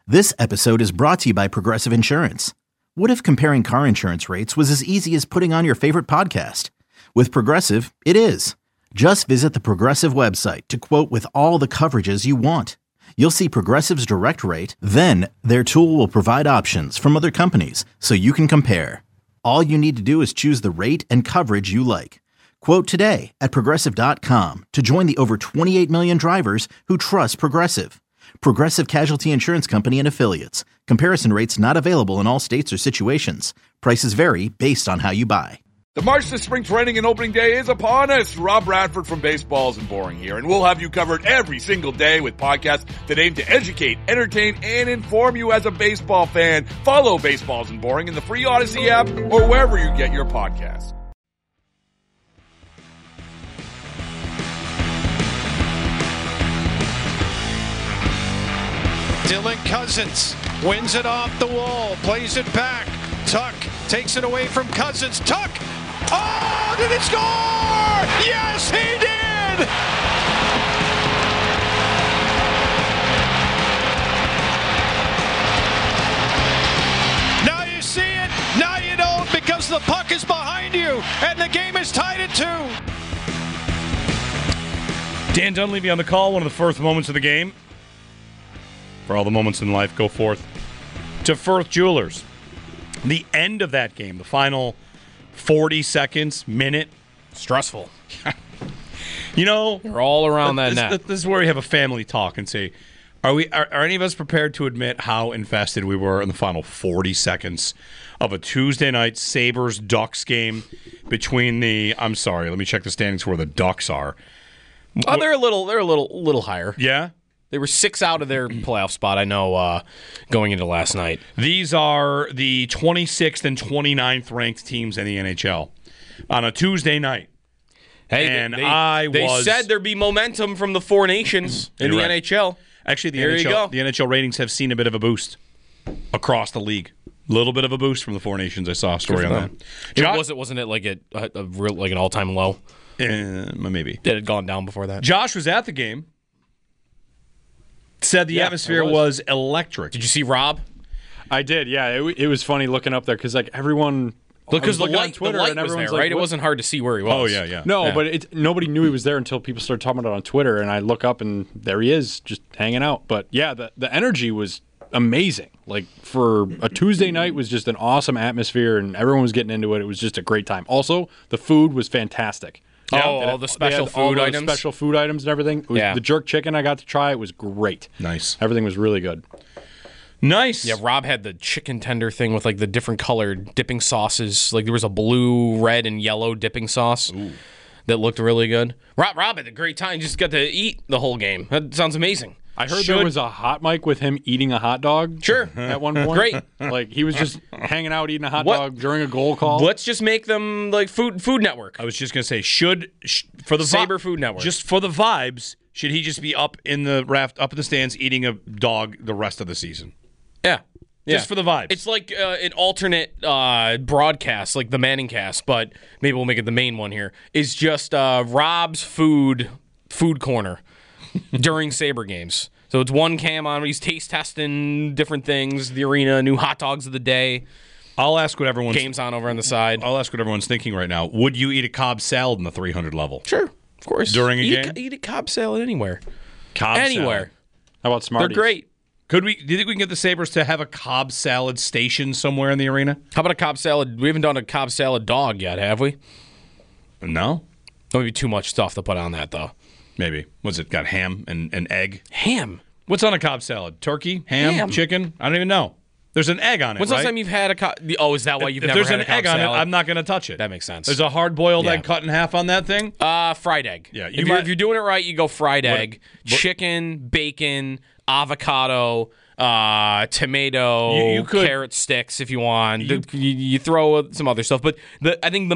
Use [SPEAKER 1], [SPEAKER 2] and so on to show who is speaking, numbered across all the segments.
[SPEAKER 1] This episode is brought to you by Progressive Insurance. What if comparing car insurance rates was as easy as putting on your favorite podcast? With Progressive, it is. Just visit the Progressive website to quote with all the coverages you want. You'll see Progressive's direct rate, then their tool will provide options from other companies so you can compare. All you need to do is choose the rate and coverage you like. Quote today at Progressive.com to join the over 28 million drivers who trust Progressive. Progressive Casualty Insurance Company and Affiliates. Comparison rates not available in all states or situations. Prices vary based on how you buy.
[SPEAKER 2] The march to spring training and opening day is upon us. Rob Bradford from Baseballs and Boring here, and we'll have you covered every single day with podcasts that aim to educate, entertain, and inform you as a baseball fan. Follow Baseballs and Boring in the free Odyssey app or wherever you get your podcasts.
[SPEAKER 3] Dylan Cousins wins it off the wall, plays it back. Tuck takes it away from Cousins. Tuck! Oh, did he score? Yes, he did! Now you see it, now you don't, because the puck is behind you, and the game is tied at 2.
[SPEAKER 4] Dan Dunleavy on the call, one of the first moments of the game. For all the moments in life, go forth to Firth Jewelers. The end of that game, the final 40 seconds, minute.
[SPEAKER 5] Stressful.
[SPEAKER 4] You know,
[SPEAKER 5] you're all around that net.
[SPEAKER 4] This is where we have a family talk and say, are any of us prepared to admit how invested we were in the final 40 seconds of a Tuesday night Sabres-Ducks game between I'm sorry, let me check the standings where the Ducks are.
[SPEAKER 5] Oh, they're a little higher.
[SPEAKER 4] Yeah?
[SPEAKER 5] They were 6 out of their playoff spot, I know, going into last night.
[SPEAKER 4] These are the 26th and 29th ranked teams in the NHL on a Tuesday night.
[SPEAKER 5] Hey,
[SPEAKER 4] and
[SPEAKER 5] they said there'd be momentum from the four nations in the NHL.
[SPEAKER 4] Actually, the
[SPEAKER 5] NHL,
[SPEAKER 4] the NHL ratings have seen a bit of a boost across the league. A little bit of a boost from the four nations. I saw a story on that.
[SPEAKER 5] Wasn't it like a real, like an all-time low?
[SPEAKER 4] Maybe.
[SPEAKER 5] It had gone down before that.
[SPEAKER 4] Josh was at the game. Said the atmosphere was electric.
[SPEAKER 5] Did you see Rob?
[SPEAKER 6] I did, yeah. It was funny looking up there because like everyone,
[SPEAKER 5] because the
[SPEAKER 6] on
[SPEAKER 5] light
[SPEAKER 6] Twitter
[SPEAKER 5] was
[SPEAKER 6] and everyone's
[SPEAKER 5] there, right?
[SPEAKER 6] like,
[SPEAKER 5] It wasn't hard to see where he was.
[SPEAKER 4] Oh yeah.
[SPEAKER 6] No, but nobody knew he was there until people started talking about it on Twitter, and I look up and there he is, just hanging out. But yeah, the energy was amazing. Like for a Tuesday night was just an awesome atmosphere, and everyone was getting into it. It was just a great time. Also, the food was fantastic.
[SPEAKER 5] Yeah, all the special food items.
[SPEAKER 6] Special food items and everything. The jerk chicken I got to try, it was great.
[SPEAKER 4] Nice.
[SPEAKER 6] Everything was really good.
[SPEAKER 4] Nice.
[SPEAKER 5] Yeah, Rob had the chicken tender thing with like the different colored dipping sauces. Like there was a blue, red, and yellow dipping sauce that looked really good. Rob had a great time. Just got to eat the whole game. That sounds amazing.
[SPEAKER 6] I heard there was a hot mic with him eating a hot dog.
[SPEAKER 5] Sure.
[SPEAKER 6] At one point.
[SPEAKER 5] Great.
[SPEAKER 6] Like he was just hanging out eating a hot dog during a goal call.
[SPEAKER 5] Let's just make them like Food Network.
[SPEAKER 4] I was just gonna say, for the
[SPEAKER 5] Sabre Food Network,
[SPEAKER 4] just for the vibes, should he just be up in the stands eating a dog the rest of the season?
[SPEAKER 5] Yeah.
[SPEAKER 4] Just for the vibes.
[SPEAKER 5] It's like an alternate broadcast, like the Manning cast, but maybe we'll make it the main one here. Is just Rob's food corner during Sabre games. So it's one cam on. He's taste testing different things, the arena, new hot dogs of the day.
[SPEAKER 4] I'll ask what everyone's
[SPEAKER 5] games on over on the side.
[SPEAKER 4] I'll ask what everyone's thinking right now. Would you eat a Cobb salad in the 300 level?
[SPEAKER 5] Sure, of course.
[SPEAKER 4] During a game,
[SPEAKER 5] eat a Cobb salad anywhere.
[SPEAKER 4] Anywhere.
[SPEAKER 6] How about Smarties?
[SPEAKER 5] They're great.
[SPEAKER 4] Do you think we can get the Sabres to have a Cobb salad station somewhere in the arena?
[SPEAKER 5] How about a Cobb salad? We haven't done a Cobb salad dog yet, have we?
[SPEAKER 4] No.
[SPEAKER 5] That would be too much stuff to put on that, though.
[SPEAKER 4] Maybe. What's it got? Ham and egg?
[SPEAKER 5] Ham?
[SPEAKER 4] What's on a Cobb salad? Turkey? Ham? Chicken? I don't even know. There's an egg on it,
[SPEAKER 5] When's the last time you've had a Cobb? Oh, is that why you've never had a Cobb salad?
[SPEAKER 4] If there's an egg on it, I'm not going to touch it.
[SPEAKER 5] That makes sense.
[SPEAKER 4] There's a hard-boiled egg cut in half on that thing?
[SPEAKER 5] Fried egg.
[SPEAKER 4] Yeah.
[SPEAKER 5] If you're doing it right, you go fried egg. Chicken, bacon, avocado, tomato, carrot sticks if you want. You throw some other stuff. But I think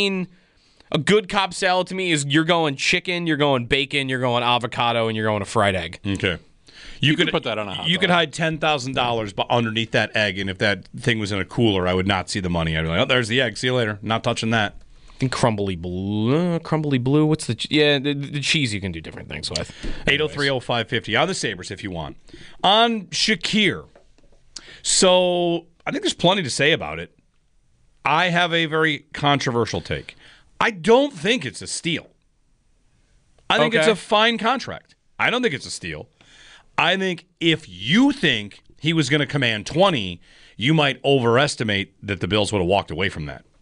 [SPEAKER 5] a good Cobb salad to me is you're going chicken, you're going bacon, you're going avocado, and you're going a fried egg.
[SPEAKER 4] Okay.
[SPEAKER 6] You could put that on a hot dog.
[SPEAKER 4] You could hide $10,000 underneath that egg, and if that thing was in a cooler, I would not see the money. I'd be like, oh, there's the egg. See you later. Not touching that.
[SPEAKER 5] And crumbly blue. What's the cheese you can do different things with.
[SPEAKER 4] 803-0550 on the Sabres if you want. On Shakir, So I think there's plenty to say about it. I have a very controversial take. I don't think it's a steal. I think it's a fine contract. I don't think it's a steal. I think if you think he was going to command 20, you might overestimate that the Bills would have walked away from that.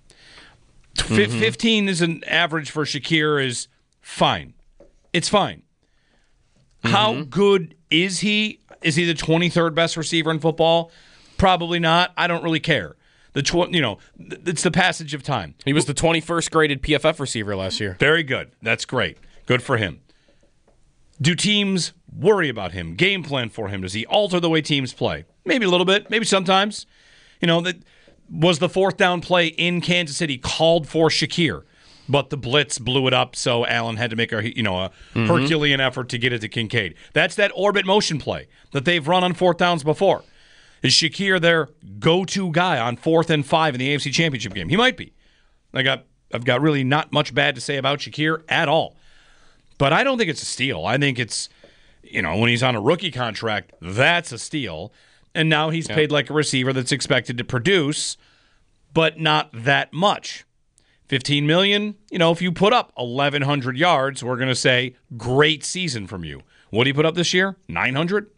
[SPEAKER 4] 15 is an average for Shakir is fine. It's fine. How good is he? Is he the 23rd best receiver in football? Probably not. I don't really care. It's the passage of time.
[SPEAKER 5] He was the 21st graded PFF receiver last year.
[SPEAKER 4] Very good. That's great. Good for him. Do teams worry about him? Game plan for him? Does he alter the way teams play? Maybe a little bit. Maybe sometimes. That was the fourth down play in Kansas City called for Shakir, but the blitz blew it up, so Allen had to make a Herculean effort to get it to Kincaid. That's that orbit motion play that they've run on fourth downs before. Is Shakir their go-to guy on 4th and 5 in the AFC Championship game? He might be. I've got really not much bad to say about Shakir at all. But I don't think it's a steal. I think it's, when he's on a rookie contract, that's a steal. And now he's paid like a receiver that's expected to produce, but not that much. $15 million, if you put up 1,100 yards, we're going to say, great season from you. What did he put up this year? 900?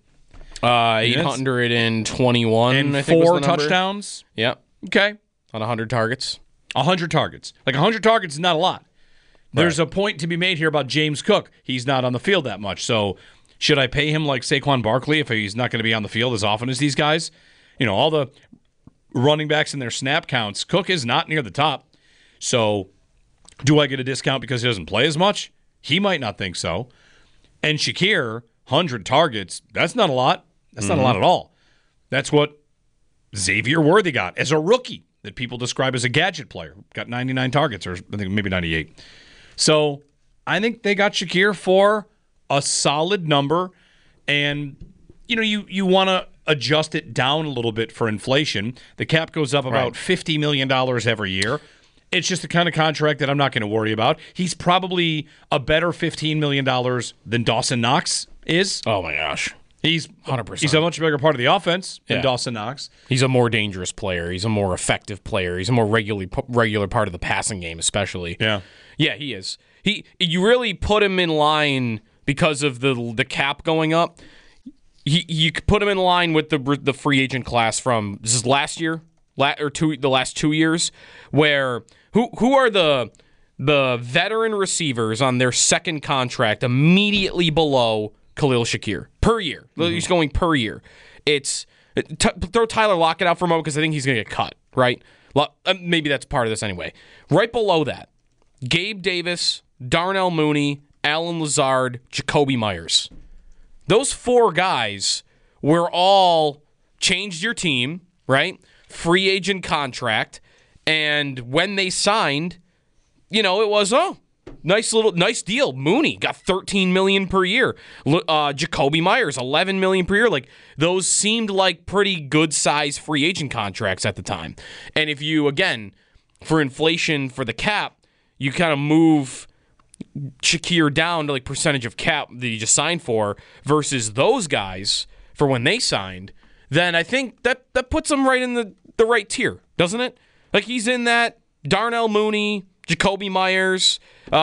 [SPEAKER 5] 821,
[SPEAKER 4] and
[SPEAKER 5] I think
[SPEAKER 4] 4
[SPEAKER 5] was the number.
[SPEAKER 4] touchdowns?
[SPEAKER 5] Yep.
[SPEAKER 4] Okay.
[SPEAKER 5] On 100 targets.
[SPEAKER 4] 100 targets. 100 targets is not a lot. There's a point to be made here about James Cook. He's not on the field that much. So should I pay him like Saquon Barkley if he's not going to be on the field as often as these guys? All the running backs and their snap counts, Cook is not near the top. So do I get a discount because he doesn't play as much? He might not think so. And Shakir, 100 targets, that's not a lot. That's not a lot at all. That's what Xavier Worthy got as a rookie that people describe as a gadget player. Got 99 targets, or I think maybe 98. So I think they got Shakir for a solid number. And, you want to adjust it down a little bit for inflation. The cap goes up about $50 million every year. It's just the kind of contract that I'm not going to worry about. He's probably a better $15 million than Dawson Knox is.
[SPEAKER 5] Oh, my gosh.
[SPEAKER 4] He's
[SPEAKER 5] 100%.
[SPEAKER 4] He's a much bigger part of the offense than Dawson Knox.
[SPEAKER 5] He's a more dangerous player. He's a more effective player. He's a more regular part of the passing game, especially.
[SPEAKER 4] Yeah.
[SPEAKER 5] Yeah, he is. You really put him in line because of the cap going up. You put him in line with the free agent class from this is last year, the last 2 years, where who are the veteran receivers on their second contract immediately below Khalil Shakir per year. He's going per year. Throw Tyler Lockett out for a moment because I think he's going to get cut, right? Maybe that's part of this anyway. Right below that, Gabe Davis, Darnell Mooney, Allen Lazard, Jacoby Myers. Those 4 guys were all changed your team, right? Free agent contract. And when they signed, it was, nice deal. Mooney got $13 million per year. Jacoby Myers, $11 million per year. Those seemed like pretty good size free agent contracts at the time. And if you, again, for inflation for the cap, you kind of move Shakir down to percentage of cap that you just signed for versus those guys for when they signed, then I think that puts him right in the right tier, doesn't it? He's in that Darnell Mooney, Jacoby Myers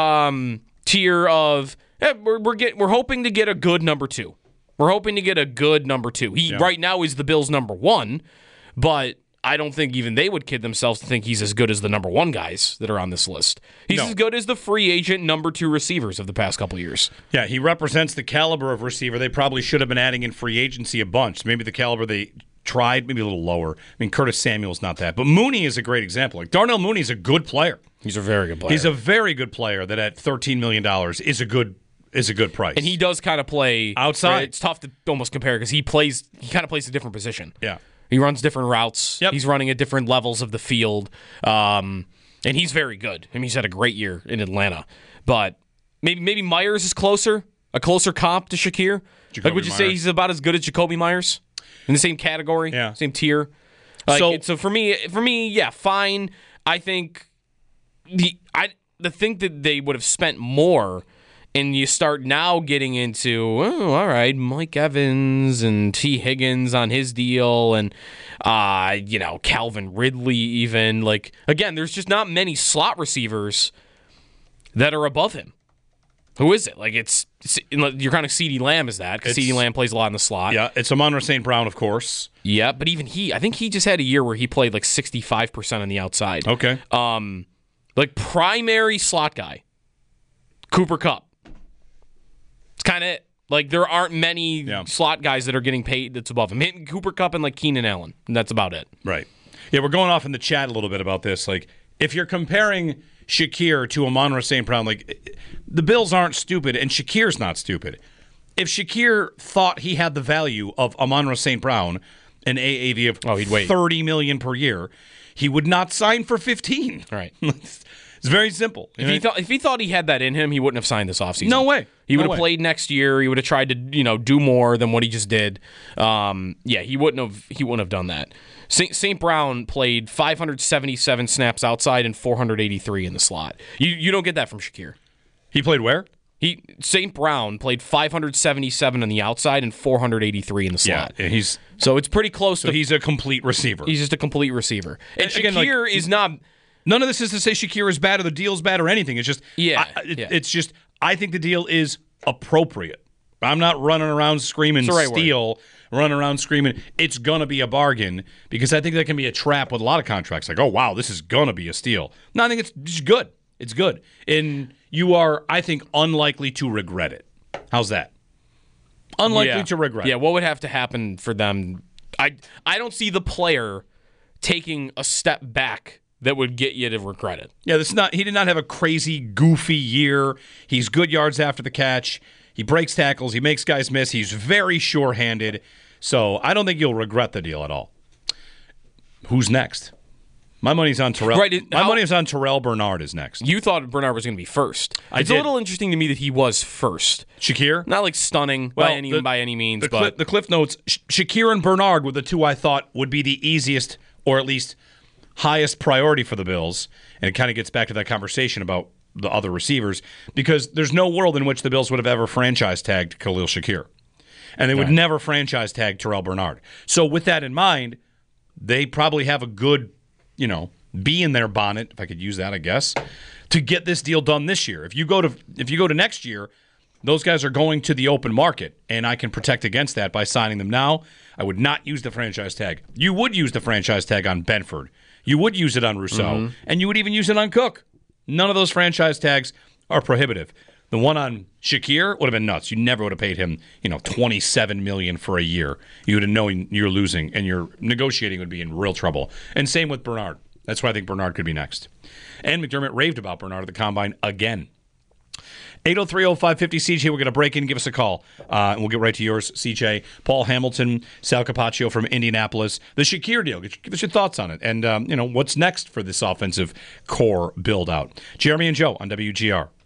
[SPEAKER 5] tier of we're hoping to get a good number 2. We're hoping to get a good number 2. He right now is the Bills' number 1, but I don't think even they would kid themselves to think he's as good as the number 1 guys that are on this list. He's as good as the free agent number 2 receivers of the past couple of years.
[SPEAKER 4] Yeah, he represents the caliber of receiver they probably should have been adding in free agency a bunch. Maybe the caliber they tried, maybe a little lower. Curtis Samuel's not that. But Mooney is a great example. Darnell Mooney is a good player.
[SPEAKER 5] He's a very good player.
[SPEAKER 4] He's a very good player that at $13 million is a good price.
[SPEAKER 5] And he does kind of play
[SPEAKER 4] outside.
[SPEAKER 5] Right? It's tough to almost compare because he kind of plays a different position.
[SPEAKER 4] Yeah.
[SPEAKER 5] He runs different routes.
[SPEAKER 4] Yep.
[SPEAKER 5] He's running at different levels of the field. And he's very good. He's had a great year in Atlanta. But maybe Myers is a closer comp to Shakir. Would you say he's about as good as Jacoby Myers? In the same category?
[SPEAKER 4] Yeah.
[SPEAKER 5] Same tier? So for me, yeah, fine. I think the thing that they would have spent more And you start now getting into, all right, Mike Evans and T. Higgins on his deal and, Calvin Ridley even. Like, again, there's just not many slot receivers that are above him. Who is it? Like, you're kind of CeeDee Lamb is that, because CeeDee Lamb plays a lot in the slot.
[SPEAKER 4] Yeah, it's Amon-Ra St. Brown, of course.
[SPEAKER 5] Yeah, but even I think he just had a year where he played like 65% on the outside.
[SPEAKER 4] Okay.
[SPEAKER 5] Like, primary slot guy, Cooper Kupp. It's kind of it. Like, there aren't many slot guys that are getting paid that's above him. Hitting Cooper Kupp and, like, Keenan Allen. And that's about it.
[SPEAKER 4] Right. Yeah, we're going off in the chat a little bit about this. Like, if you're comparing Shakir to Amon-Ra St. Brown, like, the Bills aren't stupid, and Shakir's not stupid. If Shakir thought he had the value of Amon-Ra St. Brown, an AAV of $30 million per year, he would not sign for 15.
[SPEAKER 5] Right.
[SPEAKER 4] It's very simple.
[SPEAKER 5] If he thought he had that in him, he wouldn't have signed this offseason.
[SPEAKER 4] No way.
[SPEAKER 5] He would have played next year. He would have tried to, do more than what he just did. He wouldn't have done that. St. Brown played 577 snaps outside and 483 in the slot. You don't get that from Shakir.
[SPEAKER 4] He played where?
[SPEAKER 5] St. Brown played 577 on the outside and 483 in the slot.
[SPEAKER 4] Yeah,
[SPEAKER 5] so it's pretty close.
[SPEAKER 4] So he's a complete receiver.
[SPEAKER 5] He's just a complete receiver. And
[SPEAKER 4] again,
[SPEAKER 5] Shakir is not.
[SPEAKER 4] None of this is to say Shakir is bad or the deal's bad or anything. It's just,
[SPEAKER 5] It's
[SPEAKER 4] just, I think the deal is appropriate. I'm not running around screaming steal, running around screaming it's going to be a bargain, because I think that can be a trap with a lot of contracts. Like, oh, wow, this is going to be a steal. No, I think it's just good. It's good. And you are, I think, unlikely to regret it. How's that? Unlikely to regret it.
[SPEAKER 5] Yeah, what would have to happen for them? I don't see the player taking a step back that would get you to regret it.
[SPEAKER 4] Yeah, he did not have a crazy, goofy year. He's good yards after the catch. He breaks tackles. He makes guys miss. He's very sure-handed. So I don't think you'll regret the deal at all. Who's next? My money's on Terrell. My money is on Terrell Bernard is next.
[SPEAKER 5] You thought Bernard was going to be first. It's a little interesting to me that he was first.
[SPEAKER 4] Shakir?
[SPEAKER 5] Not like stunning by any means, but
[SPEAKER 4] the Cliff Notes, Shakir and Bernard were the two I thought would be the easiest, or at least highest priority for the Bills. And it kind of gets back to that conversation about the other receivers, because there's no world in which the Bills would have ever franchise tagged Khalil Shakir. And they would never franchise tag Terrell Bernard. So with that in mind, they probably have a good, bee in their bonnet, if I could use that, I guess, to get this deal done this year. If you go to next year, those guys are going to the open market, and I can protect against that by signing them now. I would not use the franchise tag. You would use the franchise tag on Benford. You would use it on Rousseau, and you would even use it on Cook. None of those franchise tags are prohibitive. The one on Shakir would have been nuts. You never would have paid him, $27 million for a year. You would have known you're losing, and your negotiating would be in real trouble. And same with Bernard. That's why I think Bernard could be next. And McDermott raved about Bernard at the Combine again. 803-0550-CJ, we're going to break in. Give us a call, and we'll get right to yours, CJ. Paul Hamilton, Sal Capaccio from Indianapolis. The Shakir deal, give us your thoughts on it. And, what's next for this offensive core build-out. Jeremy and Joe on WGR.